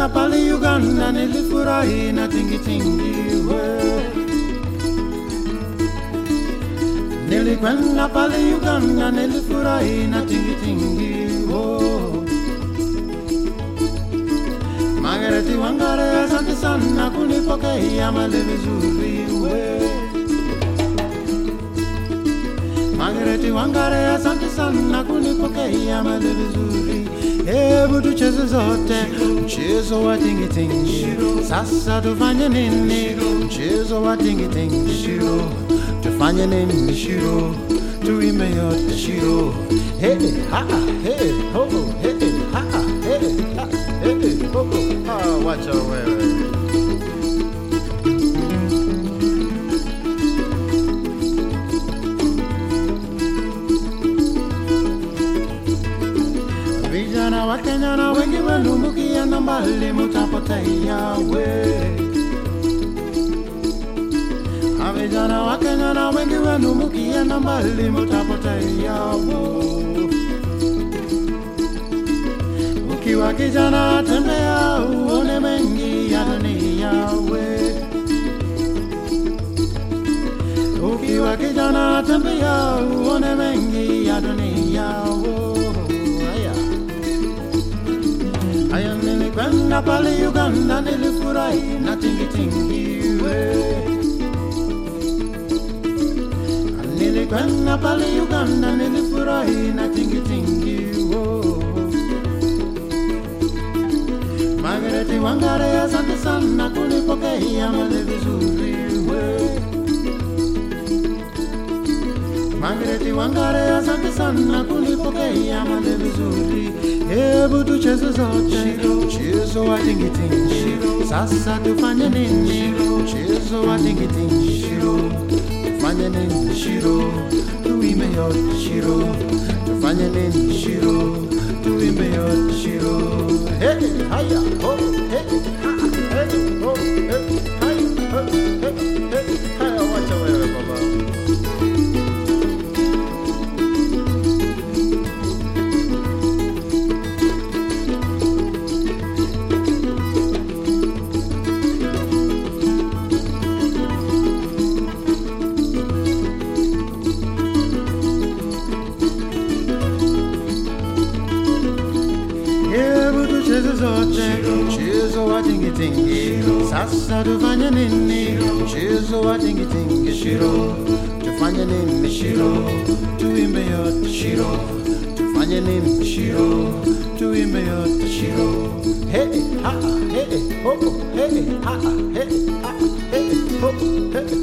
pale Uganda nilifurahi na tingi we. Nilikwenda pale Uganda nilifurahi na tingi oh. Margareti Wangare asante sana kunipokea mali vizuri we. Margareti Wangare asante sana kunipokea mali vizuri. Hebu tucheze zote mchezo wa tingi tingi. Sasa tufanye nini? Mchezo wa tingi tingi shiro. Tufanye nini shiro? Tuimbe yote shiro. Hey ha hey ho hey ha hey ha hey ho ha. Wacha wewe. Vijana wa Kenya na wengi wanumbukia na mbali mutapotea we. Vijana wa Kenya na wengi wanumbukia na mbali mutapotea wo. Ukiwa kijana tembea uone mengi ya dunia we. Ukiwa kijana tembea uone mengi ya dunia wo. Aya nilikwenda pale Uganda nilifurahi na tingi tingi we. Nilikwenda pale Uganda nilifurahi na tingi tingi wo. Margareti Wangare asante sana kunipokea mali vizuri we. Margareti Wangare asante sana kunipokea mali vizuri. Hebu tucheze zote mchezo wa tingi tingi. Sasa tufanye nini? Mchezo wa tingi tingi shiro. Tufanye nini shiro? Tuimbe yote shiro. Tufanye nini shiro? Tuimbe yote shiro. Hey haya ho hey ha hey ho hey hai ho hey haya. Wacha wewe baba. Mchezo wa tingi tingi. Sasa tufanye nini? Mchezo wa tingi tingi shiro. Tufanye nini shiro? Tuimbe yote shiro. Tufanye nini shiro? Tuimbe yote shiro. Hey ha hey ho hey ha hey ha hey ho hey.